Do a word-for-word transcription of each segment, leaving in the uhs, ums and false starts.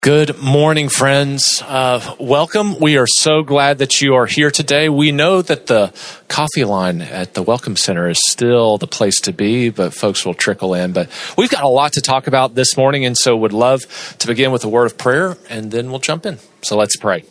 Good morning, friends. Uh, welcome. We are so glad that you are here today. We know that the coffee line at the Welcome Center is still the place to be, but folks will trickle in. But we've got a lot to talk about this morning, and so would love to begin with a word of prayer, and then we'll jump in. So let's pray.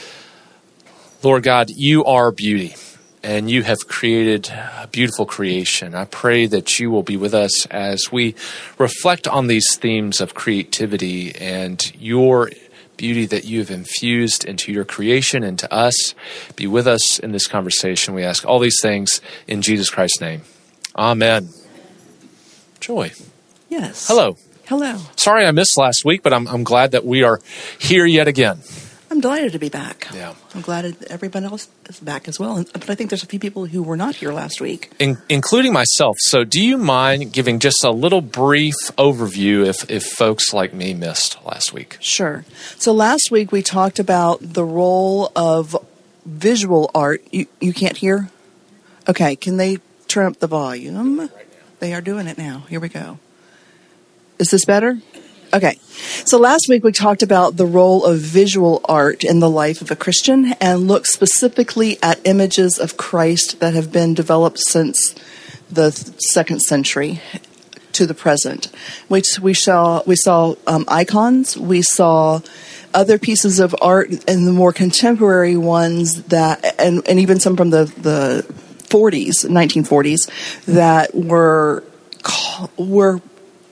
Lord God, you are beauty, and you have created a beautiful creation. I pray that you will be with us as we reflect on these themes of creativity and your beauty that you have infused into your creation and to us. Be with us in this conversation. We ask all these things in Jesus Christ's name. Amen. Joy. Yes. Hello. Hello. Sorry I missed last week, but I'm, I'm glad that we are here yet again. I'm delighted to be back. Yeah. I'm glad everyone else is back as well. But I think there's a few people who were not here last week. In, including myself. So do you mind giving just a little brief overview if, if folks like me missed last week? Sure. So last week we talked about the role of visual art. You, you can't hear? Okay. Can they turn up the volume? Right now. They are doing it now. Here we go. Is this better? Okay, so last week we talked about the role of visual art in the life of a Christian and looked specifically at images of Christ that have been developed since the second century to the present. We, we saw, we saw um, icons, we saw other pieces of art and the more contemporary ones that, and, and even some from the, the forties, nineteen forties, that were were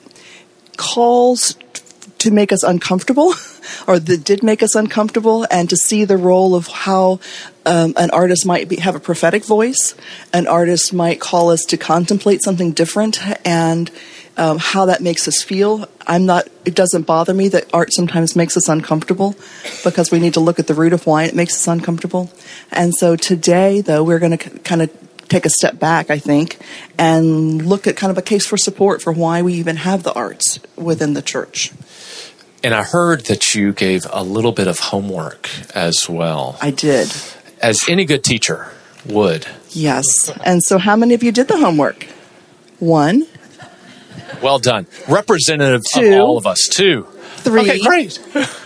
calls to make us uncomfortable, or that did make us uncomfortable, and to see the role of how um, an artist might be, have a prophetic voice, an artist might call us to contemplate something different, and um, how that makes us feel. I'm not. It doesn't bother me that art sometimes makes us uncomfortable, because we need to look at the root of why it makes us uncomfortable. And so today, though, we're going to kind of take a step back, I think, and look at kind of a case for support for why we even have the arts within the church. And I heard that you gave a little bit of homework as well. I did. As any good teacher would. Yes. And so how many of you did the homework? One. Well done. Representative Two. of all of us. Two. Three. Okay, great.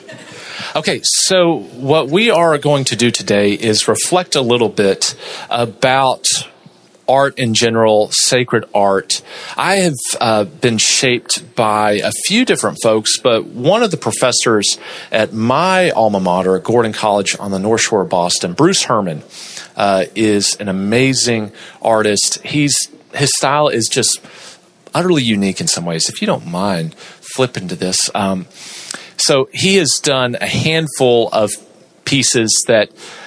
Okay, so what we are going to do today is reflect a little bit about art in general, sacred art. I have uh, been shaped by a few different folks, but one of the professors at my alma mater, Gordon College on the North Shore of Boston, Bruce Herman, uh, is an amazing artist. He's his style is just utterly unique in some ways. If you don't mind, flip into this. Um, so he has done a handful of pieces that,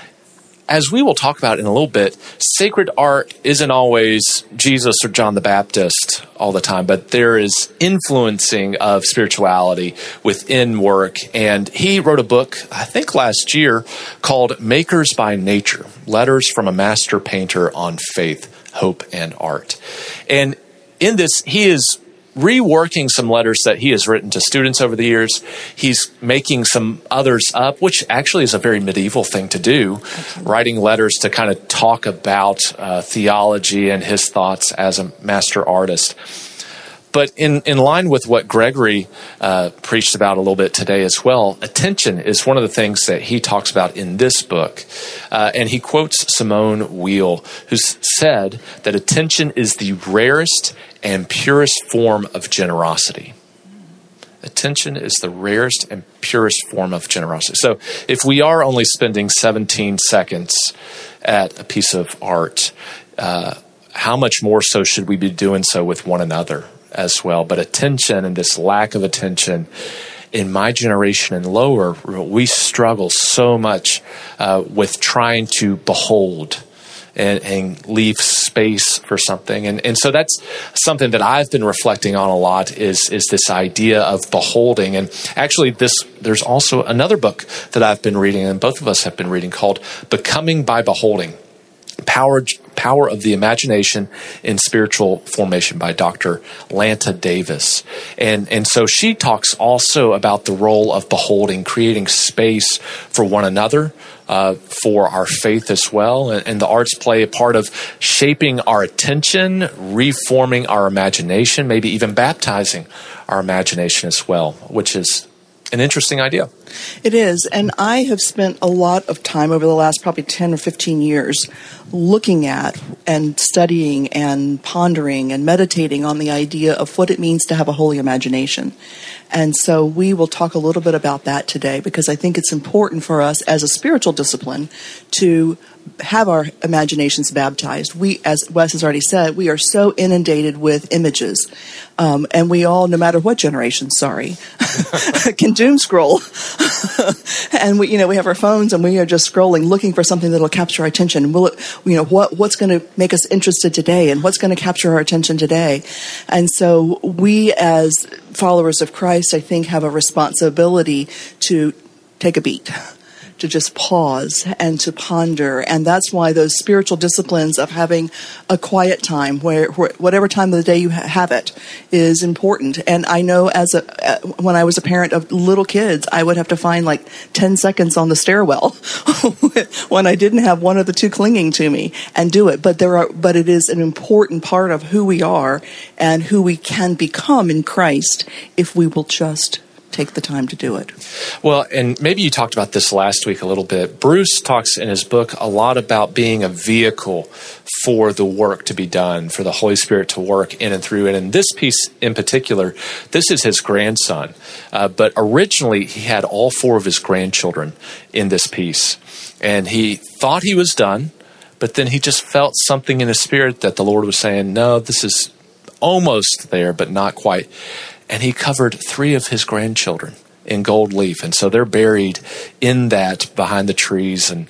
as we will talk about in a little bit, sacred art isn't always Jesus or John the Baptist all the time, but there is influencing of spirituality within work. And he wrote a book, I think last year, called Makers by Nature, Letters from a Master Painter on Faith, Hope, and Art. And in this, he is reworking some letters that he has written to students over the years. He's making some others up, which actually is a very medieval thing to do, writing letters to kind of talk about uh, theology and his thoughts as a master artist. But in, in line with what Gregory uh, preached about a little bit today as well, attention is one of the things that he talks about in this book. Uh, and he quotes Simone Weil, who said that attention is the rarest and purest form of generosity. Attention is the rarest and purest form of generosity. So if we are only spending seventeen seconds at a piece of art, uh, how much more so should we be doing so with one another as well? But attention and this lack of attention in my generation and lower, we struggle so much uh, with trying to behold and, and leave space for something. And, and so that's something that I've been reflecting on a lot is, is this idea of beholding. And actually this, there's also another book that I've been reading, and both of us have been reading, called Becoming by Beholding. Power, Power of the Imagination in Spiritual Formation by Doctor Lanta Davis. And, and so she talks also about the role of beholding, creating space for one another, uh, for our faith as well. And, and the arts play a part of shaping our attention, reforming our imagination, maybe even baptizing our imagination as well, which is an interesting idea. It is. And I have spent a lot of time over the last probably ten or fifteen years looking at and studying and pondering and meditating on the idea of what it means to have a holy imagination. And so we will talk a little bit about that today, because I think it's important for us as a spiritual discipline to have our imaginations baptized. We, as Wes has already said, we are so inundated with images. Um, and we all, no matter what generation, sorry, can doom scroll. And we, you know, we have our phones and we are just scrolling, looking for something that'll capture our attention. Will it, you know, what, what's going to make us interested today, and what's going to capture our attention today? And so we, as followers of Christ, I think, have a responsibility to take a beat, to just pause and to ponder. And that's why those spiritual disciplines of having a quiet time, where, where whatever time of the day you ha- have it, is important. And I know as a uh, when I was a parent of little kids, I would have to find like ten seconds on the stairwell when I didn't have one of the two clinging to me and do it. But there are, but it is an important part of who we are and who we can become in Christ if we will just take the time to do it. Well, and maybe you talked about this last week a little bit. Bruce talks in his book a lot about being a vehicle for the work to be done, for the Holy Spirit to work in and through it. And this piece in particular, this is his grandson. Uh, but originally, he had all four of his grandchildren in this piece. And he thought he was done, but then he just felt something in his spirit that the Lord was saying, no, this is almost there, but not quite. And he covered three of his grandchildren in gold leaf. And so they're buried in that behind the trees. And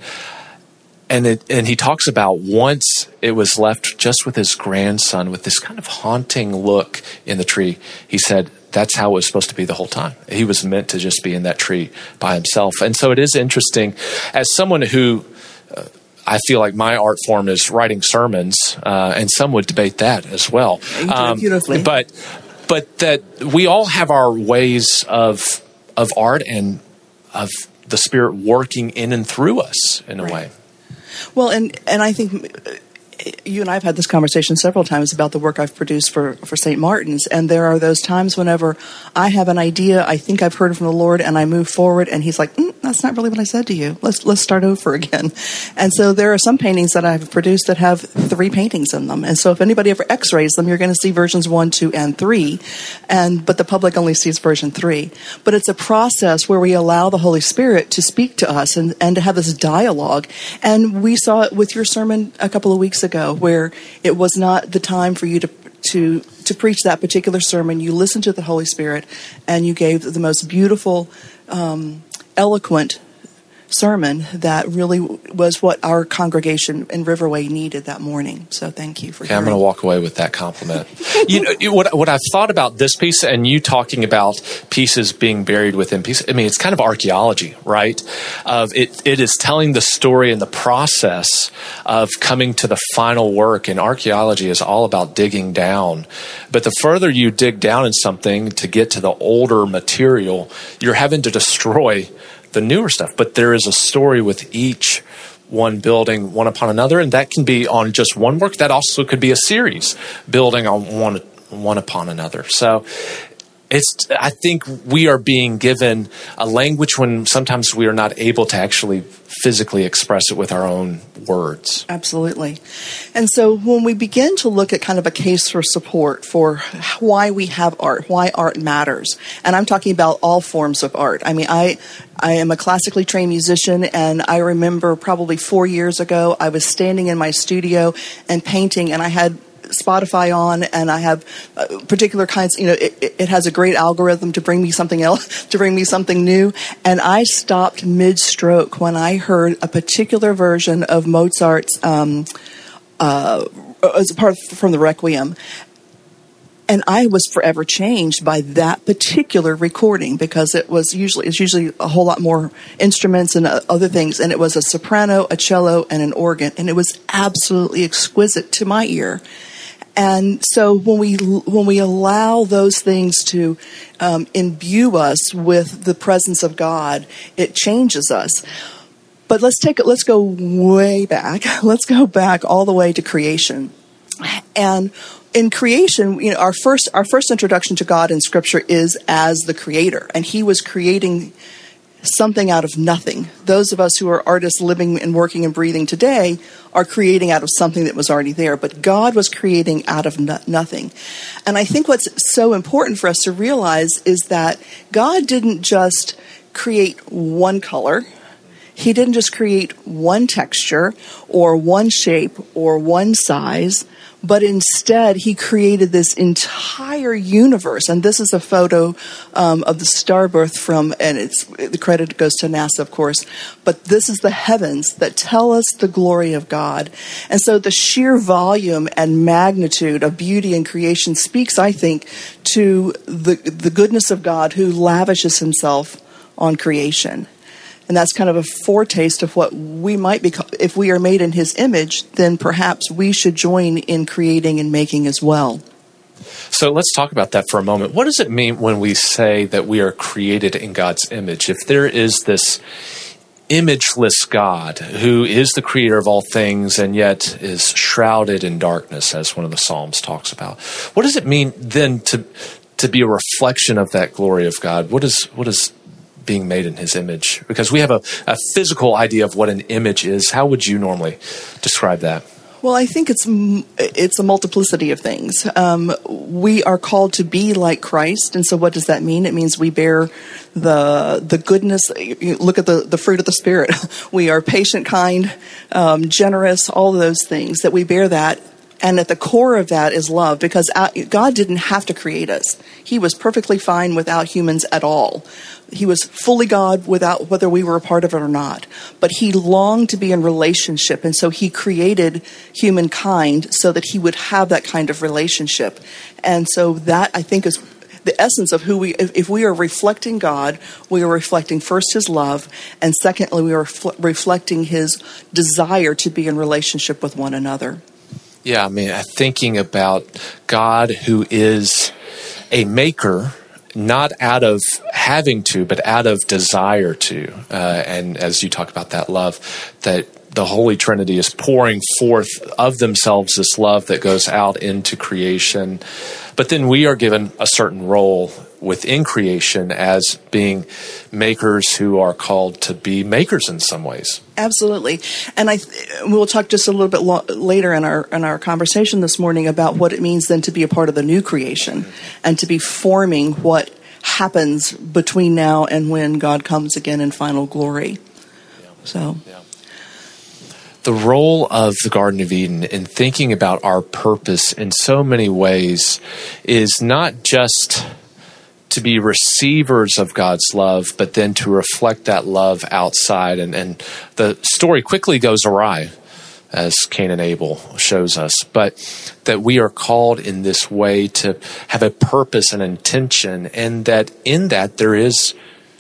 and it, and he talks about once it was left just with his grandson with this kind of haunting look in the tree. He said that's how it was supposed to be the whole time. He was meant to just be in that tree by himself. And so it is interesting, as someone who uh, I feel like my art form is writing sermons, uh, and some would debate that as well. Um, beautifully. But But that we all have our ways of of art and of the Spirit working in and through us in a right. way. Well, and, and I think you and I have had this conversation several times about the work I've produced for, for Saint Martin's. And there are those times whenever I have an idea, I think I've heard from the Lord, and I move forward, and he's like, mm, that's not really what I said to you. Let's let's start over again. And so there are some paintings that I've produced that have three paintings in them. And so if anybody ever x-rays them, you're going to see versions one, two, and three. And but the public only sees version three. But it's a process where we allow the Holy Spirit to speak to us and, and to have this dialogue. And we saw it with your sermon a couple of weeks ago, where it was not the time for you to to to preach that particular sermon. You listened to the Holy Spirit, and you gave the most beautiful, um, eloquent sermon that really was what our congregation in Riverway needed that morning. So thank you for okay, I'm going to walk away with that compliment. you know, what, what I've thought about this piece, and you talking about pieces being buried within pieces, I mean, it's kind of archaeology, right? Of it, it is telling the story and the process of coming to the final work, and archaeology is all about digging down. But the further you dig down in something to get to the older material, you're having to destroy the newer stuff. But there is a story with each one building one upon another, and that can be on just one work. That also could be a series building on one one upon another. So it's, I think we are being given a language when sometimes we are not able to actually physically express it with our own words. Absolutely. And so when we begin to look at kind of a case for support for why we have art, why art matters, and I'm talking about all forms of art. I mean, I I am a classically trained musician, and I remember probably four years ago, I was standing in my studio and painting, and I had Spotify on, and I have uh, particular kinds, you know, it, it has a great algorithm to bring me something else, to bring me something new. And I stopped mid-stroke when I heard a particular version of Mozart's, um, uh, as a part of, from the Requiem. And I was forever changed by that particular recording, because it was usually, it's usually a whole lot more instruments and other things. And it was a soprano, a cello, and an organ. And it was absolutely exquisite to my ear. And so when we when we allow those things to um, imbue us with the presence of God, it changes us. But let's take it. Let's go way back. Let's go back all the way to creation. And in creation, you know, our first our first introduction to God in Scripture is as the Creator, and He was creating something out of nothing. Those of us who are artists living and working and breathing today are creating out of something that was already there, but God was creating out of no- nothing. And I think what's so important for us to realize is that God didn't just create one color. He didn't just create one texture or one shape or one size, but instead he created this entire universe. And this is a photo um, of the Starbirth from, and it's the credit goes to NASA, of course, but this is the heavens that tell us the glory of God. And so the sheer volume and magnitude of beauty in creation speaks, I think, to the the goodness of God who lavishes himself on creation. And that's kind of a foretaste of what we might be. If we are made in his image, then perhaps we should join in creating and making as well. So let's talk about that for a moment. What does it mean when we say that we are created in God's image? If there is this imageless God who is the creator of all things and yet is shrouded in darkness, as one of the Psalms talks about, what does it mean then to to be a reflection of that glory of God? What is what is being made in his image? Because we have a, a physical idea of what an image is. How would you normally describe that? Well, I think it's it's a multiplicity of things. Um, we are called to be like Christ, and so what does that mean? It means we bear the the goodness. You look at the, the fruit of the Spirit. We are patient, kind, um, generous, all of those things, that we bear that. And at the core of that is love, because God didn't have to create us. He was perfectly fine without humans at all. He was fully God without whether we were a part of it or not. But he longed to be in relationship, and so he created humankind so that he would have that kind of relationship. And so that, I think, is the essence of who we, if, if we are reflecting God, we are reflecting first his love, and secondly, we are fl- reflecting his desire to be in relationship with one another. Yeah, I mean, thinking about God who is a maker, not out of having to, but out of desire to. Uh, and as you talk about that love, that the Holy Trinity is pouring forth of themselves this love that goes out into creation. But then we are given a certain role within creation as being makers who are called to be makers in some ways. Absolutely. And I th- we'll talk just a little bit lo- later in our in our conversation this morning about what it means then to be a part of the new creation and to be forming what happens between now and when God comes again in final glory. Yeah. So yeah. The role of the Garden of Eden in thinking about our purpose in so many ways is not just to be receivers of God's love, but then to reflect that love outside. And, and the story quickly goes awry, as Cain and Abel shows us, but that we are called in this way to have a purpose and intention, and that in that there is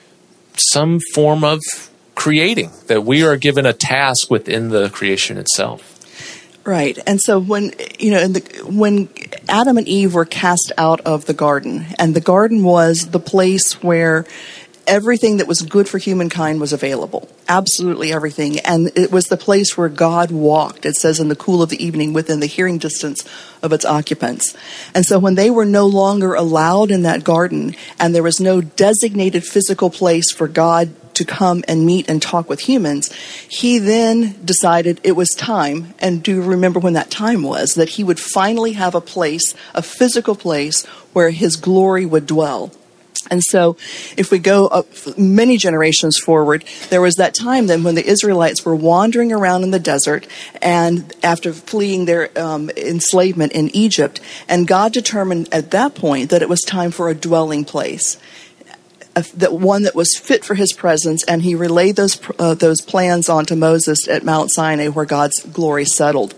some form of creating, that we are given a task within the creation itself. Right. And so when, you know, in the, when Adam and Eve were cast out of the garden, and the garden was the place where everything that was good for humankind was available. Absolutely everything. And it was the place where God walked, it says, in the cool of the evening within the hearing distance of its occupants. And so when they were no longer allowed in that garden, and there was no designated physical place for God to come and meet and talk with humans, he then decided it was time, and do remember when that time was, that he would finally have a place, a physical place, where his glory would dwell. And so if we go up many generations forward, there was that time then when the Israelites were wandering around in the desert, and after fleeing their um, enslavement in Egypt, and God determined at that point that it was time for a dwelling place, a, that one that was fit for his presence, and he relayed those uh, those plans onto Moses at Mount Sinai, where God's glory settled.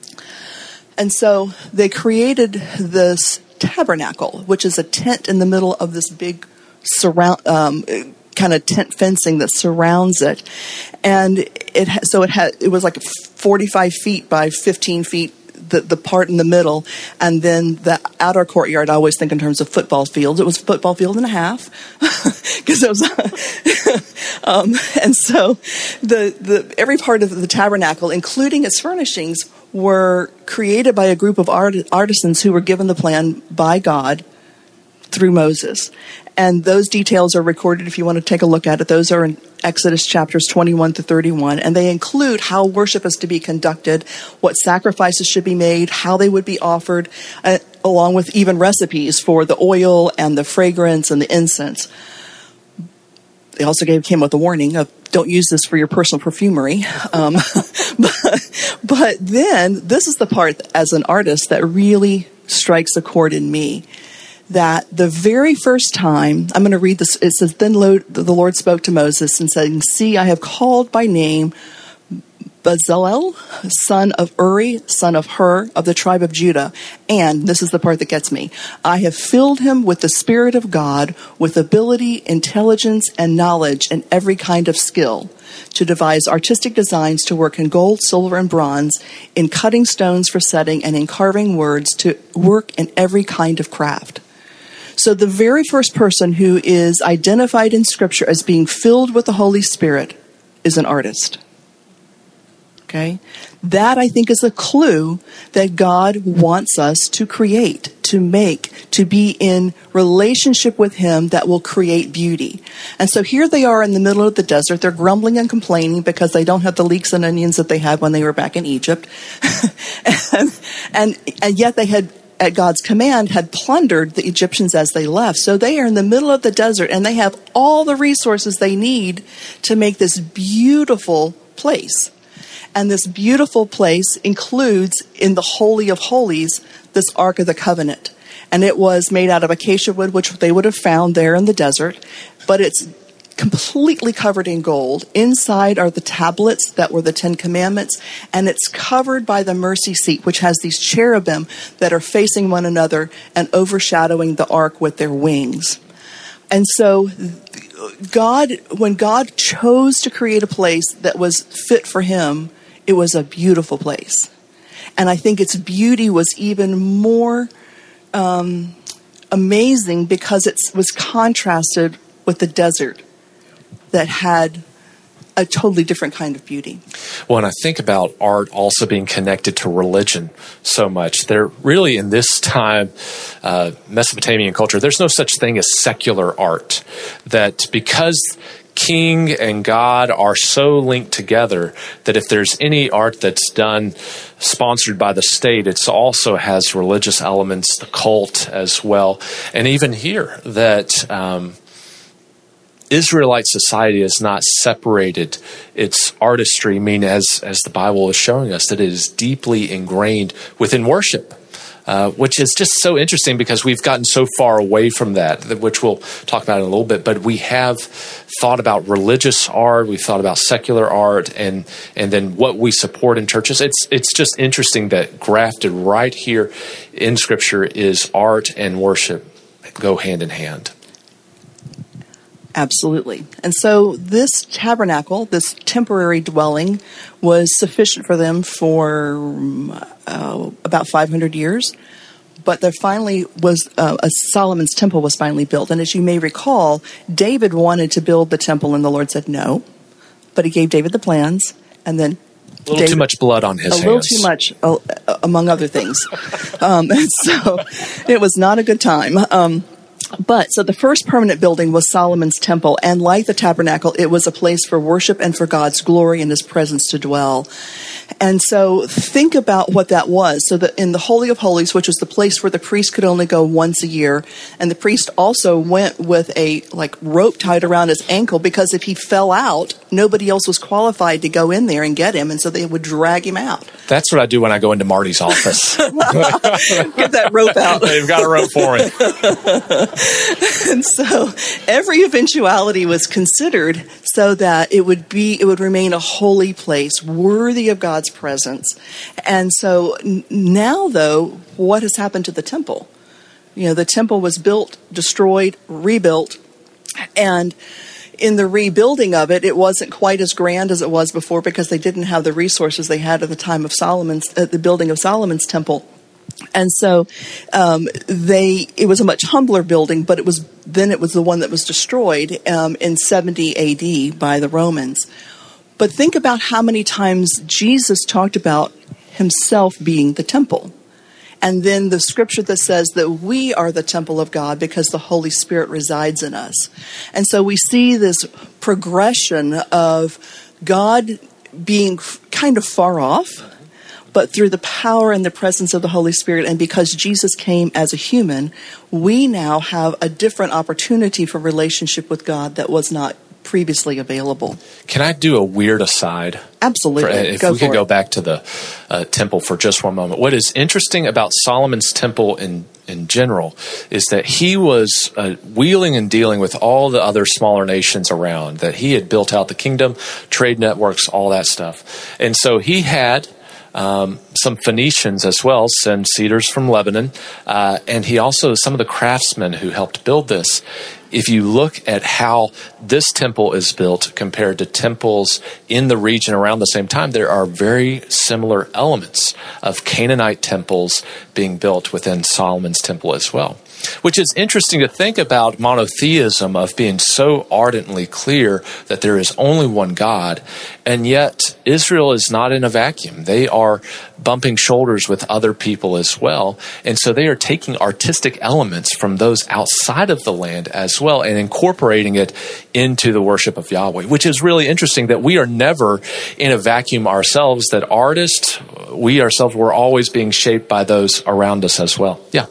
And so they created this tabernacle, which is a tent in the middle of this big surround um, kind of tent fencing that surrounds it, and it ha- so it had it was like forty-five feet by fifteen feet. The, the part in the middle, and then the outer courtyard, I always think in terms of football fields. It was a football field and a half. because it was, um, and so the the every part of the tabernacle, including its furnishings, were created by a group of art, artisans who were given the plan by God through Moses. And those details are recorded if you want to take a look at it. Those are in Exodus chapters twenty-one to thirty-one. And they include how worship is to be conducted, what sacrifices should be made, how they would be offered, uh, along with even recipes for the oil and the fragrance and the incense. They also gave, came with a warning of don't use this for your personal perfumery. Um, but, but then this is the part as an artist that really strikes a chord in me. That the very first time, I'm going to read this, it says, then the Lord spoke to Moses and said, see, I have called by name Bezalel, son of Uri, son of Hur, of the tribe of Judah. And this is the part that gets me. I have filled him with the Spirit of God, with ability, intelligence, and knowledge, and every kind of skill, to devise artistic designs, to work in gold, silver, and bronze, in cutting stones for setting, and in carving words, to work in every kind of craft. So the very first person who is identified in Scripture as being filled with the Holy Spirit is an artist. Okay? That, I think, is a clue that God wants us to create, to make, to be in relationship with Him that will create beauty. And so here they are in the middle of the desert. They're grumbling and complaining because they don't have the leeks and onions that they had when they were back in Egypt. and, and, and yet they had, at God's command, had plundered the Egyptians as they left. So they are in the middle of the desert and they have all the resources they need to make this beautiful place. And this beautiful place includes, in the Holy of Holies, this Ark of the Covenant. And it was made out of acacia wood, which they would have found there in the desert. But it's completely covered in gold. Inside are the tablets that were the Ten Commandments, and it's covered by the mercy seat, which has these cherubim that are facing one another and overshadowing the ark with their wings. And so God, when God chose to create a place that was fit for Him, it was a beautiful place. And I think its beauty was even more um, amazing because it was contrasted with the desert that had a totally different kind of beauty. Well, and I think about art also being connected to religion so much. There really, in this time, uh, Mesopotamian culture, there's no such thing as secular art. That because King and God are so linked together that if there's any art that's done sponsored by the state, it also has religious elements, the cult as well. And even here, that um, Israelite society has not separated its artistry, I mean, as, as the Bible is showing us, that it is deeply ingrained within worship. Uh, which is just so interesting because we've gotten so far away from that, which we'll talk about in a little bit. But we have thought about religious art, we've thought about secular art, and and then what we support in churches. It's it's just interesting that grafted right here in Scripture is art and worship go hand in hand. Absolutely. And so this tabernacle, this temporary dwelling, was sufficient for them for uh, about five hundred years. But there finally was, uh, a Solomon's temple was finally built. And as you may recall, David wanted to build the temple and the Lord said no. But He gave David the plans, and then A little David, too much blood on his a hands. A little too much, uh, among other things. um, and so it was not a good time. Um But, so the first permanent building was Solomon's temple, and like the tabernacle, it was a place for worship and for God's glory and His presence to dwell. And so think about what that was. So that in the Holy of Holies, which was the place where the priest could only go once a year, and the priest also went with a like rope tied around his ankle, because if he fell out, nobody else was qualified to go in there and get him, and so they would drag him out. That's what I do when I go into Marty's office. Get that rope out. They've got a rope for him. And so every eventuality was considered so that it would be, it would remain a holy place, worthy of God's presence. And so n- now, though, what has happened to the temple? You know, the temple was built, destroyed, rebuilt, and in the rebuilding of it, it wasn't quite as grand as it was before because they didn't have the resources they had at the time of Solomon's, at the building of Solomon's temple. And so um, they it was a much humbler building, but it was then it was the one that was destroyed um, in seventy A D by the Romans. But think about how many times Jesus talked about himself being the temple. And then the scripture that says that we are the temple of God because the Holy Spirit resides in us. And so we see this progression of God being kind of far off, but through the power and the presence of the Holy Spirit, and because Jesus came as a human, we now have a different opportunity for relationship with God that was not previously available. Can I do a weird aside? Absolutely. For, if go we could for go it. back to the uh, temple for just one moment. What is interesting about Solomon's temple in in general is that he was uh, wheeling and dealing with all the other smaller nations around, that he had built out the kingdom, trade networks, all that stuff. And so he had Um, some Phoenicians as well, send cedars from Lebanon. Uh, and he also, some of the craftsmen who helped build this, if you look at how this temple is built compared to temples in the region around the same time, there are very similar elements of Canaanite temples being built within Solomon's temple as well. Which is interesting to think about monotheism, of being so ardently clear that there is only one God, and yet Israel is not in a vacuum. They are bumping shoulders with other people as well, and so they are taking artistic elements from those outside of the land as well and incorporating it into the worship of Yahweh, which is really interesting that we are never in a vacuum ourselves, that artists, we ourselves, were always being shaped by those around us as well. Yeah.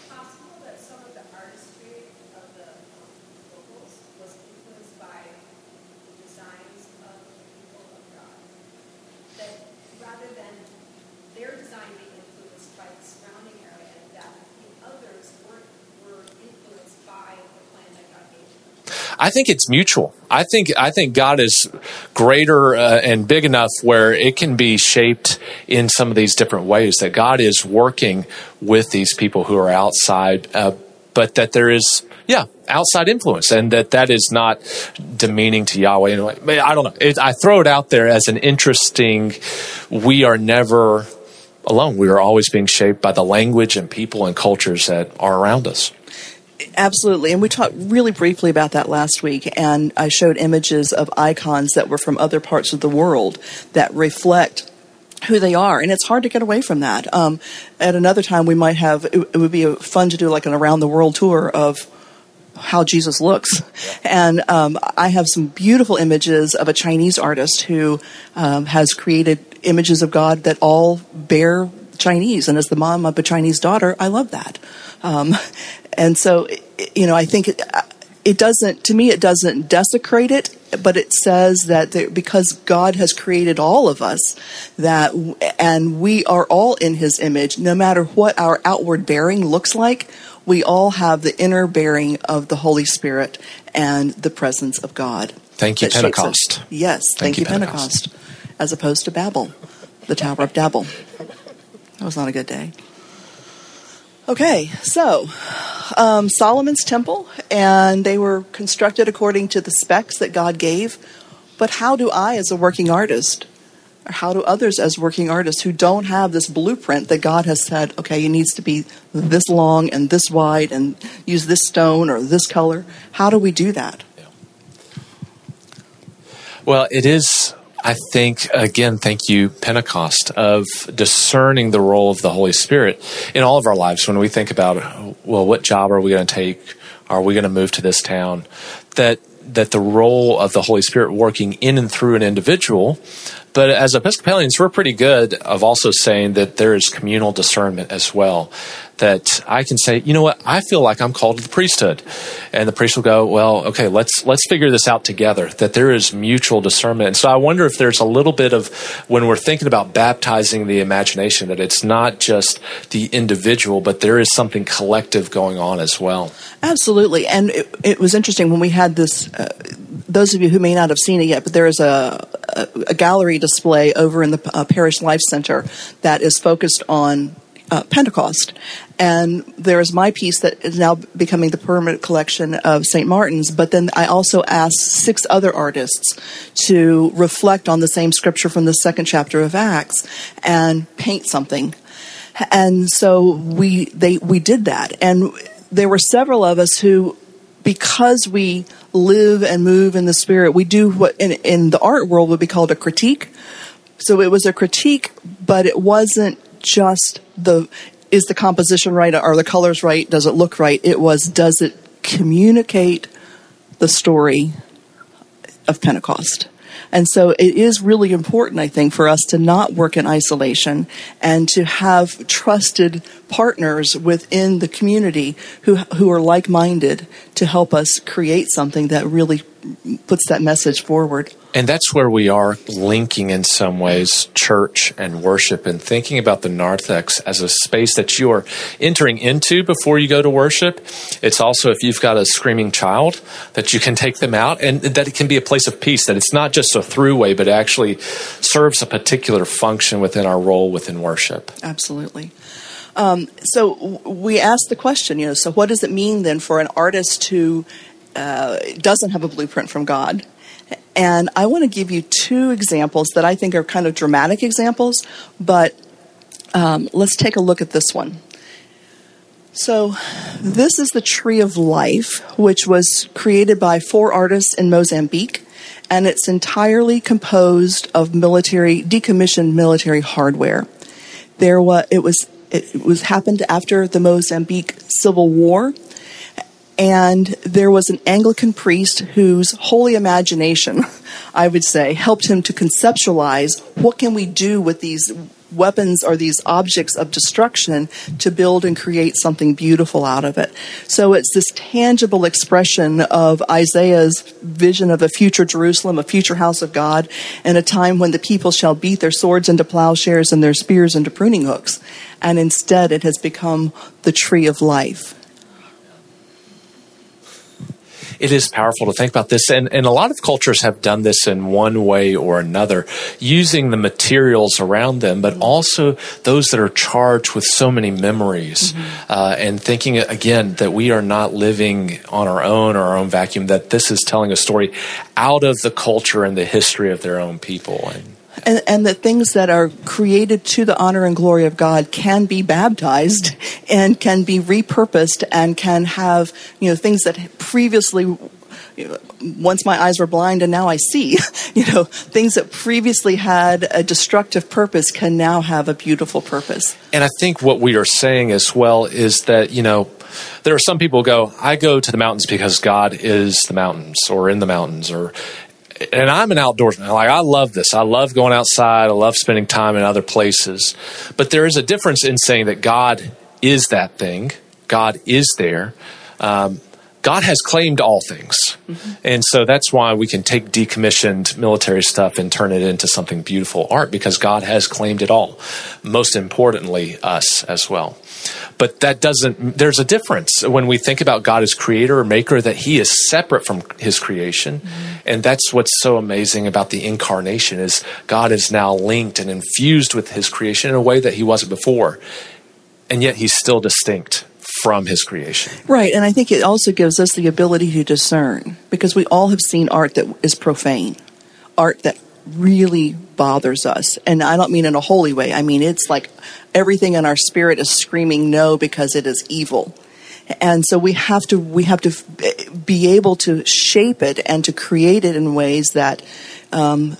I think it's mutual. I think I think God is greater uh, and big enough where it can be shaped in some of these different ways, that God is working with these people who are outside, uh, but that there is, yeah, outside influence, and that that is not demeaning to Yahweh in a way. I don't know. It, I throw it out there as an interesting, we are never alone. We are always being shaped by the language and people and cultures that are around us. Absolutely. And we talked really briefly about that last week, and I showed images of icons that were from other parts of the world that reflect who they are. And it's hard to get away from that. Um, at another time, we might have, it, it would be fun to do like an around the world tour of how Jesus looks. And um, I have some beautiful images of a Chinese artist who um, has created images of God that all bear Chinese. And as the mom of a Chinese daughter, I love that. Um, and so, you know, I think it, it doesn't, to me, it doesn't desecrate it, but it says that there, because God has created all of us, that, and we are all in his image, no matter what our outward bearing looks like, we all have the inner bearing of the Holy Spirit and the presence of God. Thank you, Pentecost. Yes, thank, thank you, Pentecost. Pentecost. As opposed to Babel, the Tower of Babel. That was not a good day. Okay, so um, Solomon's temple, and they were constructed according to the specs that God gave. But how do I, as a working artist, or how do others as working artists who don't have this blueprint that God has said, okay, it needs to be this long and this wide and use this stone or this color, how do we do that? Yeah. Well, it is, I think, again, thank you, Pentecost, of discerning the role of the Holy Spirit in all of our lives. When we think about, well, what job are we going to take? Are we going to move to this town? That that the role of the Holy Spirit working in and through an individual. But as Episcopalians, we're pretty good of also saying that there is communal discernment as well. That I can say, you know what, I feel like I'm called to the priesthood. And the priest will go, well, okay, let's let's figure this out together. That there is mutual discernment. And so I wonder if there's a little bit of, when we're thinking about baptizing the imagination, that it's not just the individual, but there is something collective going on as well. Absolutely. And it, it was interesting when we had this, uh, those of you who may not have seen it yet, but there is a, a, a gallery display over in the uh, Parish Life Center that is focused on Uh, Pentecost. And there is my piece that is now becoming the permanent collection of Saint Martin's. But then I also asked six other artists to reflect on the same scripture from the second chapter of Acts and paint something. And so we they we did that. And there were several of us who, because we live and move in the Spirit, we do what in, in the art world would be called a critique. So it was a critique, but it wasn't just the, is the composition right? Are the colors right? Does it look right? It was, does it communicate the story of Pentecost? And so it is really important, I think, for us to not work in isolation and to have trusted partners within the community who who are like-minded to help us create something that really puts that message forward. And that's where we are linking in some ways church and worship and thinking about the narthex as a space that you are entering into before you go to worship. It's also, if you've got a screaming child, that you can take them out and that it can be a place of peace, that it's not just a throughway, but actually serves a particular function within our role within worship. Absolutely. Um, so we asked the question, you know, so what does it mean then for an artist who uh, doesn't have a blueprint from God? And I want to give you two examples that I think are kind of dramatic examples, but um, let's take a look at this one. So this is the Tree of Life, which was created by four artists in Mozambique, and it's entirely composed of military, decommissioned military hardware. There was, it was, it was happened after the Mozambique Civil War. And there was an Anglican priest whose holy imagination, I would say, helped him to conceptualize what can we do with these weapons or these objects of destruction to build and create something beautiful out of it. So it's this tangible expression of Isaiah's vision of a future Jerusalem, a future house of God, and a time when the people shall beat their swords into plowshares and their spears into pruning hooks. And instead it has become the Tree of Life. It is powerful to think about this, and, and a lot of cultures have done this in one way or another, using the materials around them, but also those that are charged with so many memories, mm-hmm. uh, and thinking, again, that we are not living on our own or our own vacuum, that this is telling a story out of the culture and the history of their own people. And And, and that things that are created to the honor and glory of God can be baptized and can be repurposed and can have, you know, things that previously, you know, once my eyes were blind and now I see, you know, things that previously had a destructive purpose can now have a beautiful purpose. And I think what we are saying as well is that, you know, there are some people who go, I go to the mountains because God is the mountains or in the mountains, or and I'm an outdoorsman. Like, I love this. I love going outside. I love spending time in other places. But there is a difference in saying that God is that thing. God is there. Um, God has claimed all things. Mm-hmm. And so that's why we can take decommissioned military stuff and turn it into something beautiful art, because God has claimed it all. Most importantly, us as well. But that doesn't, there's a difference when we think about God as creator or maker, that he is separate from his creation. Mm-hmm. And that's what's so amazing about the incarnation, is God is now linked and infused with his creation in a way that he wasn't before. And yet he's still distinct from his creation. Right. And I think it also gives us the ability to discern, because we all have seen art that is profane, art that really bothers us. And I don't mean in a holy way. I mean, it's like everything in our spirit is screaming no, because it is evil. And so we have to we have to be able to shape it and to create it in ways that um,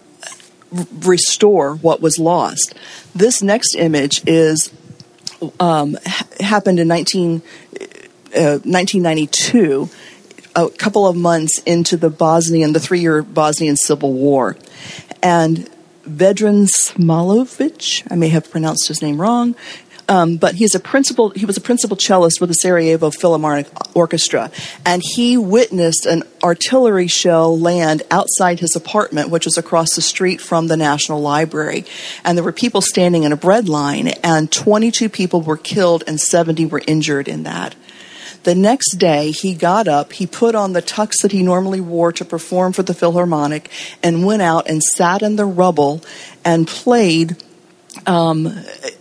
restore what was lost. This next image is um, ha- happened in nineteen, uh, nineteen ninety-two, a couple of months into the Bosnian, the three-year Bosnian Civil War. And Vedran Smalovic, I may have pronounced his name wrong, um, but he's a principal. He was a principal cellist with the Sarajevo Philharmonic Orchestra, and he witnessed an artillery shell land outside his apartment, which was across the street from the National Library. And there were people standing in a bread line, and twenty-two people were killed and seventy were injured in that. The next day, he got up, he put on the tux that he normally wore to perform for the Philharmonic, and went out and sat in the rubble and played um,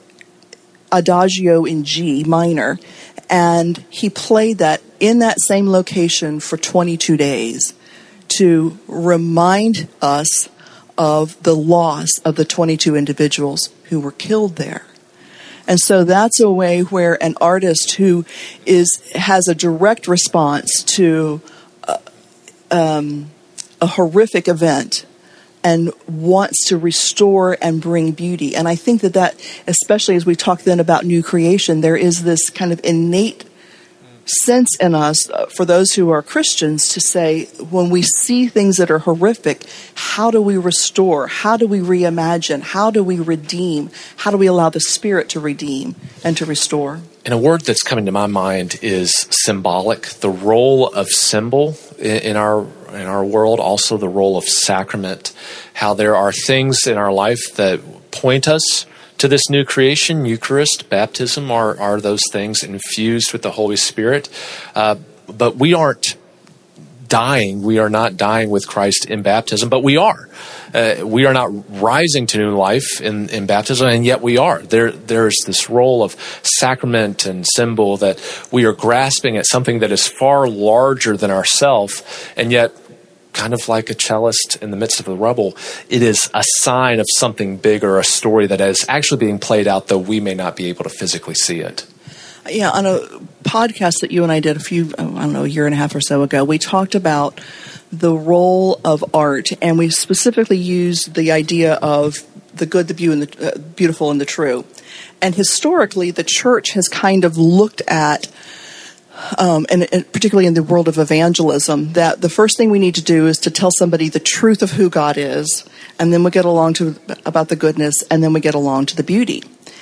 Adagio in G minor. And he played that in that same location for twenty-two days to remind us of the loss of the twenty-two individuals who were killed there. And so that's a way where an artist who is has a direct response to uh, um, a horrific event and wants to restore and bring beauty. And I think that that, especially as we talk then about new creation, there is this kind of innate sense in us, uh, for those who are Christians, to say, when we see things that are horrific, how do we restore? How do we reimagine? How do we redeem? How do we allow the Spirit to redeem and to restore? And a word that's coming to my mind is symbolic. The role of symbol in, in our in our world, also the role of sacrament. How there are things in our life that point us to this new creation. Eucharist, baptism are, are those things infused with the Holy Spirit. Uh, but we aren't dying. We are not dying with Christ in baptism, but we are. Uh, we are not rising to new life in, in baptism, and yet we are. There, there's this role of sacrament and symbol that we are grasping at something that is far larger than ourselves, and yet, kind of like a cellist in the midst of the rubble, it is a sign of something bigger, a story that is actually being played out, though we may not be able to physically see it. Yeah, on a podcast that you and I did a few, I don't know, a year and a half or so ago, we talked about the role of art, and we specifically used the idea of the good, the beautiful, and the true. And historically, the church has kind of looked at, um, and, and particularly in the world of evangelism, that the first thing we need to do is to tell somebody the truth of who God is, and then we get along to about the goodness, and then we get along to the beauty.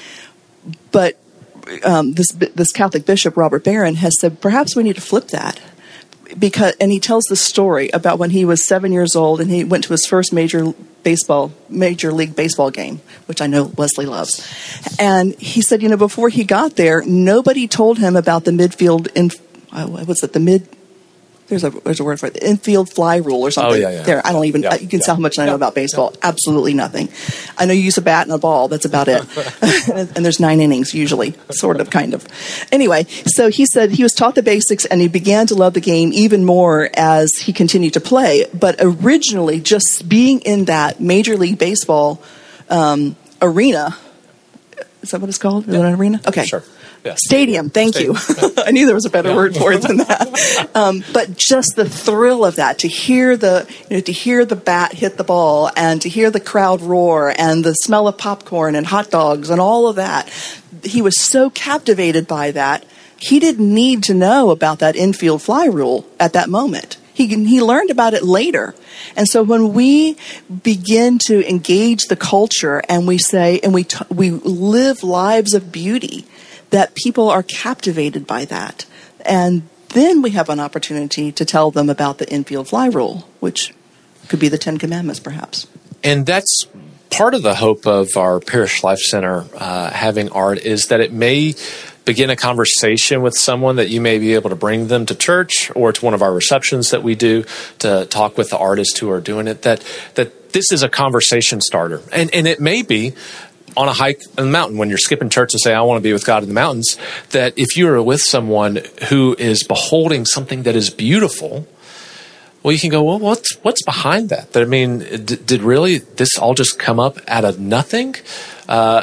But um, this this Catholic bishop, Robert Barron, has said perhaps we need to flip that. Because, and he tells the story about when he was seven years old and he went to his first major baseball, major league baseball game, which I know Leslie loves. And he said, you know, before he got there, nobody told him about the midfield, in, uh, what's it, the mid, there's a there's a word for it, the infield fly rule or something. Oh, yeah, yeah. There, I don't even, yeah, you can yeah. tell how much I know yeah, about baseball. yeah. Absolutely nothing. I know you use a bat and a ball. That's about it. And there's nine innings usually, sort of, kind of. Anyway, so he said he was taught the basics and he began to love the game even more as he continued to play. But originally, just being in that Major League Baseball um, arena, is that what it's called? Is yeah. it an arena? Okay. Sure. Yeah. Stadium, thank Stadium. you. I knew there was a better yeah. word for it than that. Um, but just the thrill of that, to hear the, you know, to hear the bat hit the ball, and to hear the crowd roar, and the smell of popcorn and hot dogs and all of that. He was so captivated by that. He didn't need to know about that infield fly rule at that moment. He he learned about it later. And so when we begin to engage the culture and we say, and we t- we live lives of beauty, that people are captivated by that. And then we have an opportunity to tell them about the infield fly rule, which could be the Ten Commandments, perhaps. And that's part of the hope of our Parish Life Center uh, having art, is that it may begin a conversation with someone that you may be able to bring them to church or to one of our receptions that we do to talk with the artists who are doing it, that that this is a conversation starter. And, and it may be on a hike in the mountain when you're skipping church and say, I want to be with God in the mountains, that if you are with someone who is beholding something that is beautiful, well, you can go, well, what's what's behind that? That I mean, d- did really this all just come up out of nothing? Uh,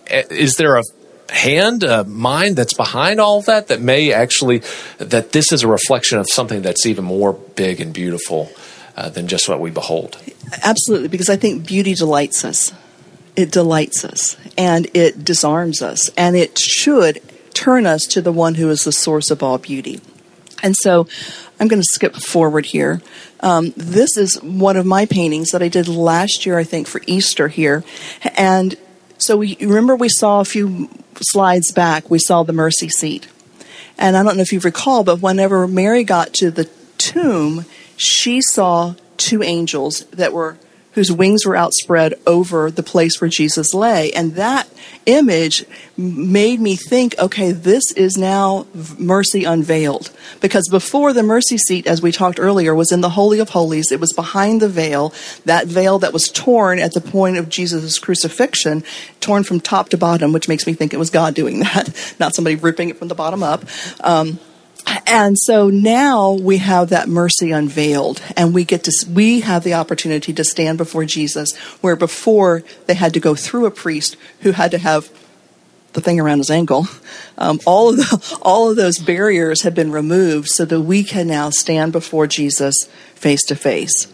is there a hand, a mind that's behind all of that, that may actually, that this is a reflection of something that's even more big and beautiful uh, than just what we behold? Absolutely, because I think beauty delights us. It delights us, and it disarms us, and it should turn us to the one who is the source of all beauty. And so I'm going to skip forward here. Um, this is one of my paintings that I did last year, I think, for Easter here. And so we remember we saw a few slides back, we saw the mercy seat. And I don't know if you recall, but whenever Mary got to the tomb, she saw two angels that were whose wings were outspread over the place where Jesus lay. And that image made me think, okay, this is now mercy unveiled. Because before, the mercy seat, as we talked earlier, was in the Holy of Holies. It was behind the veil, that veil that was torn at the point of Jesus' crucifixion, torn from top to bottom, which makes me think it was God doing that, not somebody ripping it from the bottom up. Um, And so now we have that mercy unveiled, and we get to we have the opportunity to stand before Jesus, where before they had to go through a priest who had to have the thing around his ankle. Um, all of the, all of those barriers have been removed so that we can now stand before Jesus face to face.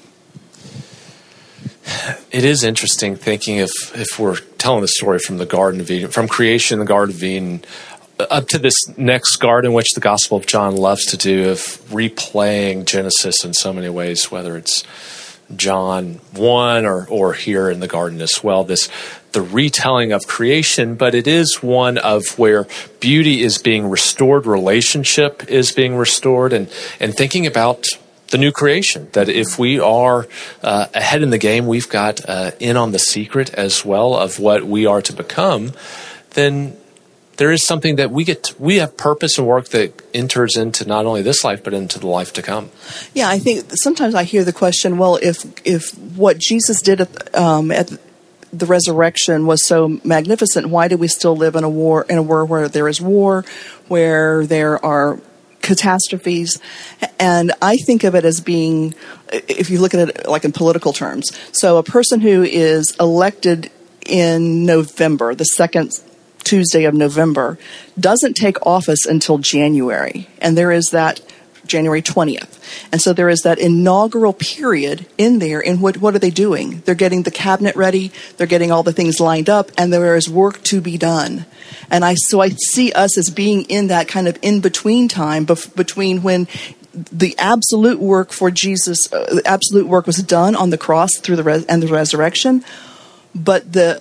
It is interesting thinking if, if we're telling the story from the Garden of Eden, from creation, the Garden of Eden, up to this next garden, which the Gospel of John loves to do, of replaying Genesis in so many ways, whether it's John one or, or here in the garden as well, this the retelling of creation, but it is one of where beauty is being restored, relationship is being restored, and, and thinking about the new creation, that if we are uh, ahead in the game, we've got uh, in on the secret as well of what we are to become, then there is something that we get to, we have purpose and work that enters into not only this life, but into the life to come. Yeah, I think sometimes I hear the question, well, if if what Jesus did at, um, at the resurrection was so magnificent, why do we still live in a war, in a world where there is war, where there are catastrophes? And I think of it as being, if you look at it like in political terms, so a person who is elected in November, the second Tuesday of November, doesn't take office until January. And there is that January twentieth. And so there is that inaugural period in there. And what, what are they doing? They're getting the cabinet ready. They're getting all the things lined up. And there is work to be done. And I so I see us as being in that kind of in-between time bef- between when the absolute work for Jesus, uh, the absolute work was done on the cross through the res- and the resurrection. But the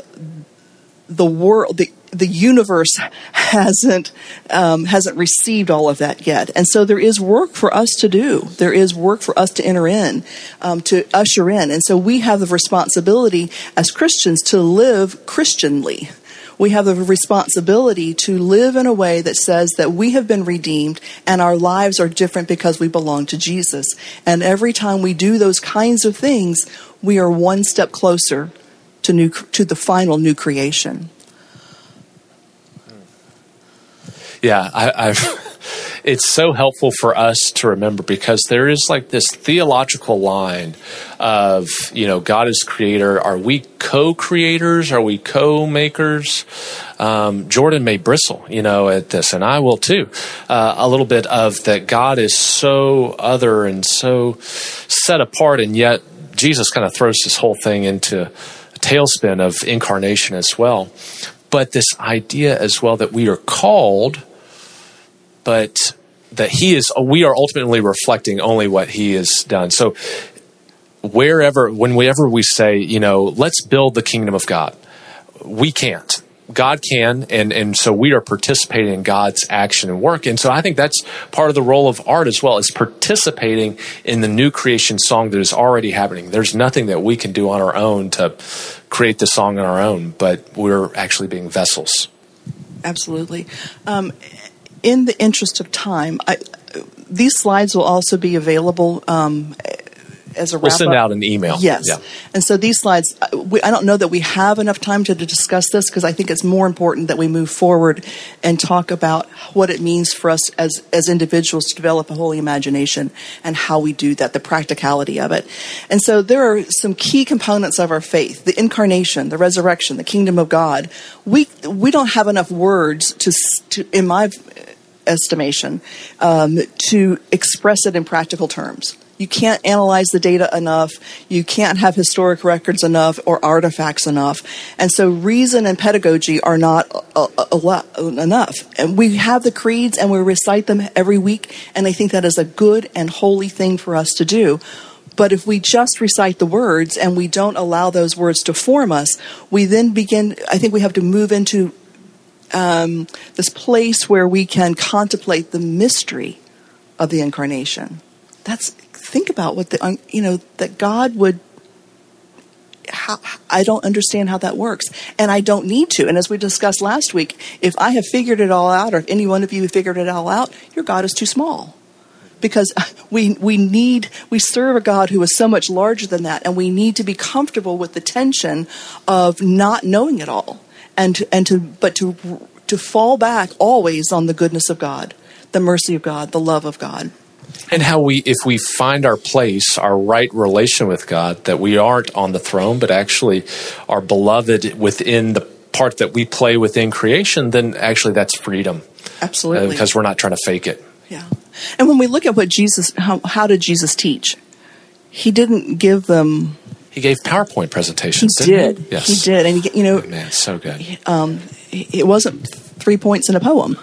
the world, the the universe hasn't um, hasn't received all of that yet, and so there is work for us to do. There is work for us to enter in, um, to usher in, and so we have the responsibility as Christians to live Christianly. We have the responsibility to live in a way that says that we have been redeemed and our lives are different because we belong to Jesus. And every time we do those kinds of things, we are one step closer to new to the final new creation. Yeah, I, I've, it's so helpful for us to remember, because there is like this theological line of, you know, God is creator. Are we co-creators? Are we co-makers? Um, Jordan may bristle, you know, at this, and I will too, uh, a little bit of that God is so other and so set apart, and yet Jesus kind of throws this whole thing into a tailspin of incarnation as well. But this idea as well that we are called, but that he is, we are ultimately reflecting only what he has done. So wherever, whenever we say, you know, let's build the kingdom of God, we can't. God can, and, and so we are participating in God's action and work. And so I think that's part of the role of art as well, is participating in the new creation song that is already happening. There's nothing that we can do on our own to create the song on our own, but we're actually being vessels. Absolutely. Um, in the interest of time, I, these slides will also be available um, as a wrap-up. We'll send out an email. Yes. Yeah. And so these slides, we, I don't know that we have enough time to, to discuss this, because I think it's more important that we move forward and talk about what it means for us as, as individuals to develop a holy imagination and how we do that, the practicality of it. And so there are some key components of our faith: the incarnation, the resurrection, the kingdom of God. We we don't have enough words to, to in my estimation, um, to express it in practical terms. You can't analyze the data enough. You can't have historic records enough or artifacts enough. And so reason and pedagogy are not a, a, a lot, enough. And we have the creeds and we recite them every week. And I think that is a good and holy thing for us to do. But if we just recite the words and we don't allow those words to form us, we then begin, I think we have to move into um, this place where we can contemplate the mystery of the incarnation. That's, think about what the, you know, that God would, how, I don't understand how that works. And I don't need to. And as we discussed last week, if I have figured it all out, or if any one of you have figured it all out, your God is too small. Because we we need, we serve a God who is so much larger than that. And we need to be comfortable with the tension of not knowing it all. And to, and to, but to, to fall back always on the goodness of God, the mercy of God, the love of God. And how we, if we find our place, our right relation with God, that we aren't on the throne, but actually are beloved within the part that we play within creation, then actually that's freedom. Absolutely. Uh, because we're not trying to fake it. Yeah. And when we look at what Jesus, how, how did Jesus teach? He didn't give them... He gave PowerPoint presentations, he didn't did. he? Yes. He did. And, he, you know... Oh, man, so good. Um, it wasn't three points in a poem.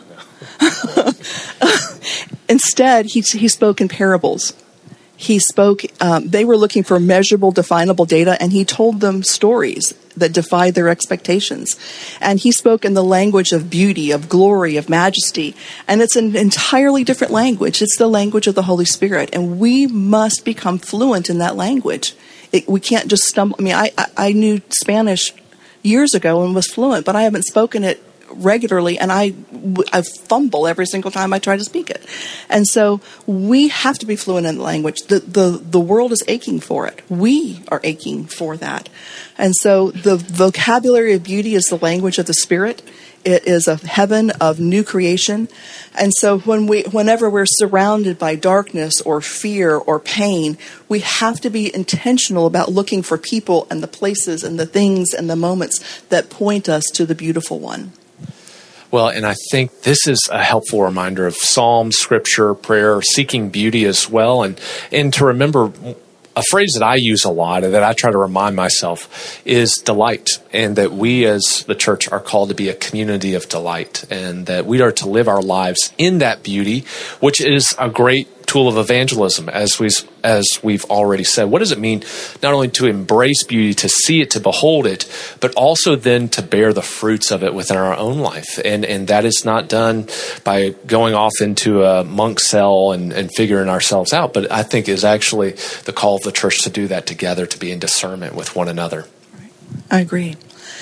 Instead, he, he spoke in parables. He spoke, um, they were looking for measurable, definable data, and he told them stories that defied their expectations. And he spoke in the language of beauty, of glory, of majesty. And it's an entirely different language. It's the language of the Holy Spirit. And we must become fluent in that language. It, we can't just stumble. I mean, I, I, I knew Spanish years ago and was fluent, but I haven't spoken it regularly, and I, I fumble every single time I try to speak it. And so we have to be fluent in the language. The, the, the world is aching for it. We are aching for that. And so the vocabulary of beauty is the language of the Spirit. It is a heaven of new creation. And so when we, whenever we're surrounded by darkness or fear or pain, we have to be intentional about looking for people and the places and the things and the moments that point us to the beautiful one. Well, and I think this is a helpful reminder of Psalm, Scripture, prayer, seeking beauty as well. And, and to remember, a phrase that I use a lot and that I try to remind myself is delight, and that we as the church are called to be a community of delight, and that we are to live our lives in that beauty, which is a great tool of evangelism, as we as we've already said. What does it mean not only to embrace beauty, to see it, to behold it, but also then to bear the fruits of it within our own life? And and that is not done by going off into a monk cell and, and figuring ourselves out, but I think is actually the call of the church to do that together, to be in discernment with one another. I agree.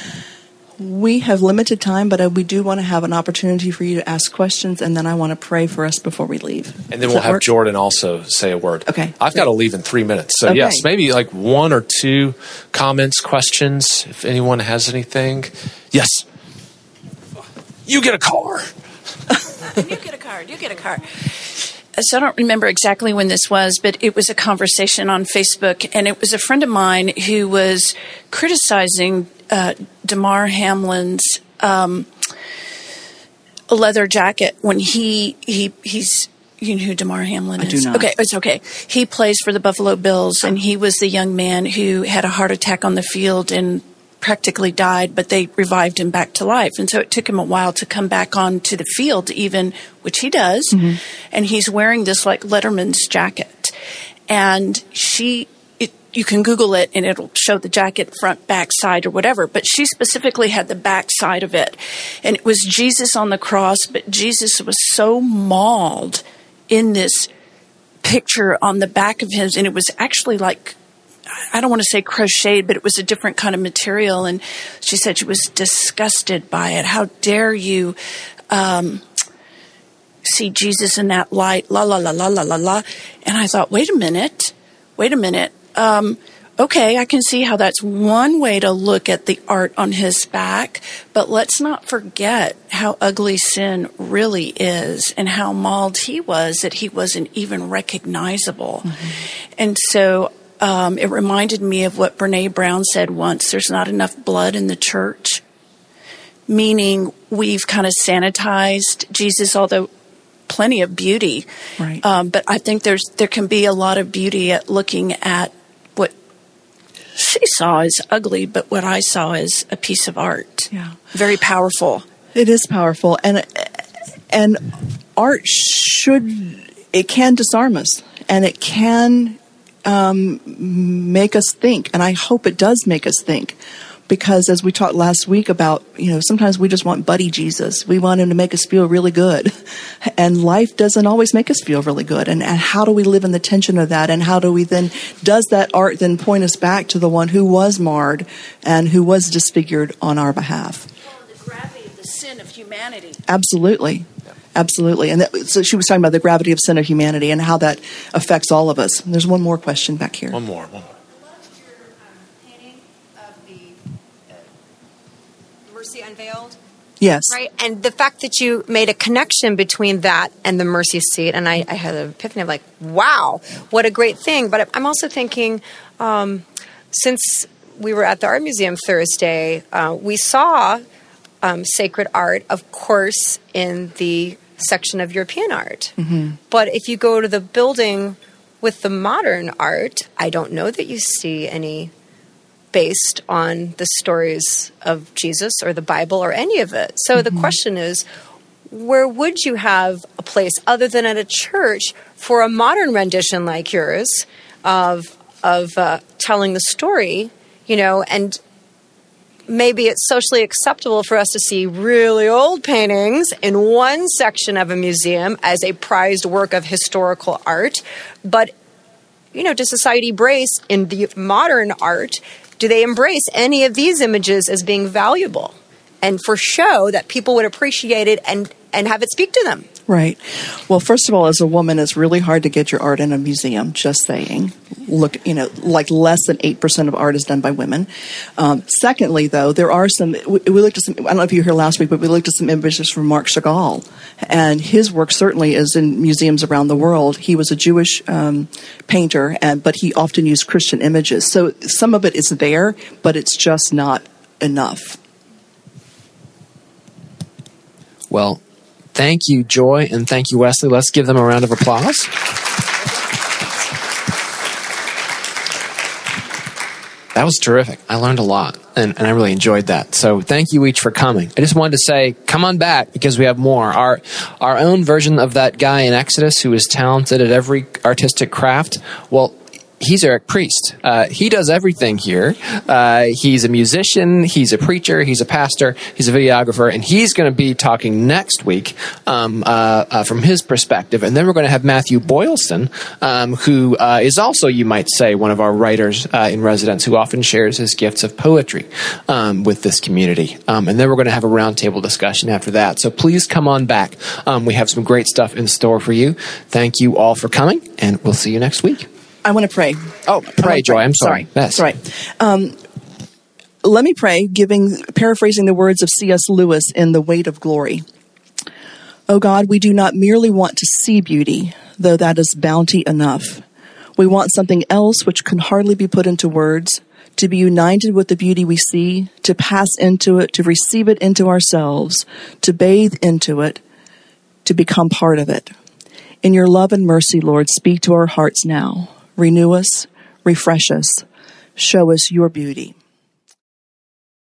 We have limited time, but we do want to have an opportunity for you to ask questions, and then I want to pray for us before we leave. And then Does we'll have work? Jordan also say a word. Okay. I've got to leave in three minutes. So Okay. yes, maybe like one or two comments, questions, if anyone has anything. Yes. You get a car. You get a card. You get a card. So I don't remember exactly when this was, but it was a conversation on Facebook, and it was a friend of mine who was criticizing uh, Damar Hamlin's um, leather jacket when he he he's. You know who Damar Hamlin is? I do not. Okay, it's okay. He plays for the Buffalo Bills, and he was the young man who had a heart attack on the field and practically died, but they revived him back to life. And so it took him a while to come back onto the field, even, which he does. Mm-hmm. And he's wearing this like Letterman's jacket. And she, it, you can Google it and it'll show the jacket front, back, side, or whatever. But she specifically had the back side of it. And it was Jesus on the cross, but Jesus was so mauled in this picture on the back of his, and it was actually like, I don't want to say crocheted, but it was a different kind of material. And she said she was disgusted by it. How dare you um, see Jesus in that light, la, la, la, la, la, la, la. And I thought, wait a minute, wait a minute. Um, okay, I can see how that's one way to look at the art on his back, but let's not forget how ugly sin really is and how mauled he was, that he wasn't even recognizable. Mm-hmm. And so Um, it reminded me of what Brene Brown said once: there's not enough blood in the church, meaning we've kind of sanitized Jesus, although plenty of beauty. Right. Um, but I think there's there can be a lot of beauty at looking at what she saw as ugly, but what I saw as a piece of art. Yeah. Very powerful. It is powerful. And, and art should, it can disarm us, and it can Um, make us think, and I hope it does make us think, because as we talked last week about, you know, sometimes we just want buddy Jesus. We want him to make us feel really good, and life doesn't always make us feel really good. And, and how do we live in the tension of that? And how do we then, does that art then point us back to the one who was marred and who was disfigured on our behalf? Well, the gravity of the sin of humanity. Absolutely. Absolutely. And that, so she was talking about the gravity of sin of humanity and how that affects all of us. And there's one more question back here. One more. One more. I loved your um, painting of the uh, Mercy Unveiled. Yes. Right? And the fact that you made a connection between that and the Mercy Seat. And I, I had an epiphany of like, wow, what a great thing. But I'm also thinking, um, since we were at the Art Museum Thursday, uh, we saw um, sacred art, of course, in the section of European art. Mm-hmm. But if you go to the building with the modern art, I don't know that you see any based on the stories of Jesus or the Bible or any of it. So mm-hmm. the question is, where would you have a place other than at a church for a modern rendition like yours of of uh, telling the story, you know, and maybe it's socially acceptable for us to see really old paintings in one section of a museum as a prized work of historical art. But, you know, does society embrace in the modern art, do they embrace any of these images as being valuable and for show that people would appreciate it and, and have it speak to them? Right. Well, first of all, as a woman, it's really hard to get your art in a museum, just saying. Look, you know, like less than eight percent of art is done by women. Um, secondly, though, there are some, we, we looked at some, I don't know if you were here last week, but we looked at some images from Marc Chagall. And his work certainly is in museums around the world. He was a Jewish um, painter, and but he often used Christian images. So some of it is there, but it's just not enough. Well, thank you, Joy, and thank you, Wesley. Let's give them a round of applause. That was terrific. I learned a lot, and, and I really enjoyed that. So thank you each for coming. I just wanted to say, come on back, because we have more. Our our own version of that guy in Exodus who is talented at every artistic craft, well, he's Eric Priest. Uh, he does everything here. Uh, he's a musician, he's a preacher, he's a pastor, he's a videographer, and he's going to be talking next week um, uh, uh, from his perspective. And then we're going to have Matthew Boylston, um, who uh, is also, you might say, one of our writers uh, in residence who often shares his gifts of poetry um, with this community. Um, and then we're going to have a roundtable discussion after that. So please come on back. Um, we have some great stuff in store for you. Thank you all for coming, and we'll see you next week. I want to pray. Oh, pray, Joy. I'm sorry. Sorry. That's right. Um, let me pray, giving, paraphrasing the words of C S Lewis in The Weight of Glory. O God, we do not merely want to see beauty, though that is bounty enough. We want something else which can hardly be put into words, to be united with the beauty we see, to pass into it, to receive it into ourselves, to bathe into it, to become part of it. In your love and mercy, Lord, speak to our hearts now. Renew us, refresh us, show us your beauty.